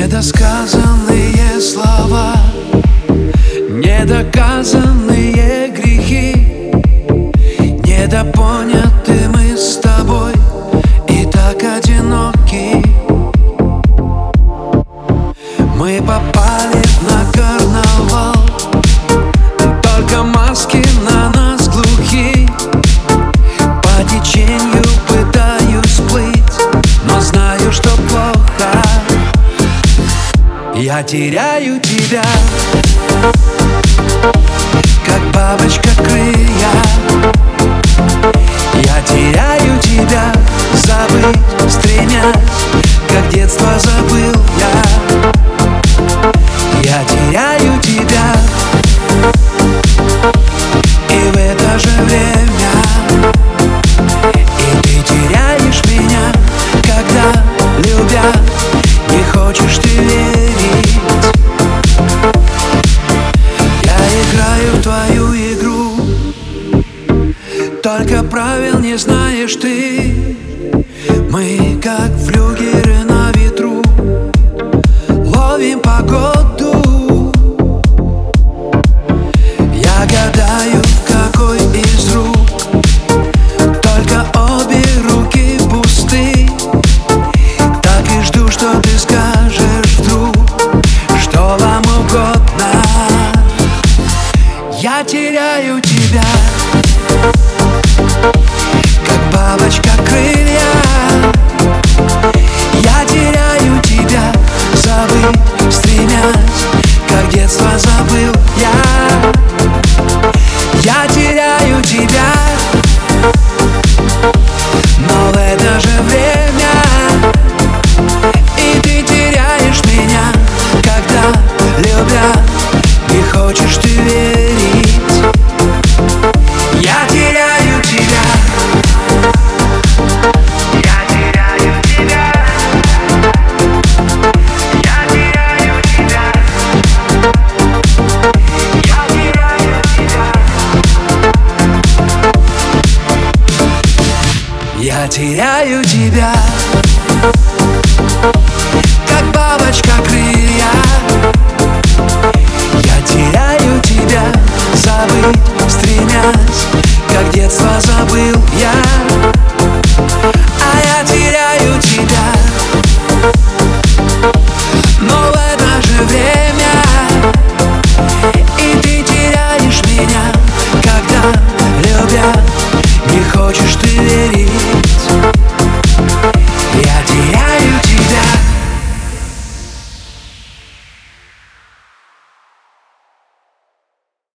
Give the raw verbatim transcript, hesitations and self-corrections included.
Недосказанные слова, недоказанные грехи, недопоняты мы с тобой и так одиноки. Мы попали на карнавал, только маски на нас глухи. По течению пытаюсь плыть, но знаю, что плохо. Я теряю тебя, как бабочка крылья. Я теряю тебя, забыть стремясь, как детство забыл я. Я теряю тебя, и в это же время и ты теряешь меня, когда, любя, не хочешь ты верить. Я играю в твою игру, только правил не знаешь ты. Мы как флюгеры на ветру, ловим погоду. Я гадаю, в какой из рук, только обе руки пусты. Так и жду, что ты скажешь вдруг, что вам угодно. Я теряю тебя, как бабочка крылья. Я теряю тебя, забыть стремясь, как детство забыл я. Я теряю тебя, но в это же время и ты теряешь меня, когда, любя, не хочешь ты верить. Я теряю тебя, я теряю тебя, я теряю тебя, я теряю тебя. Я теряю тебя, как бабочка крылья. Я теряю тебя, забыть стремясь, как детство забыл я. А я теряю тебя, но в это же время и ты теряешь меня, когда, любя, не хочешь ты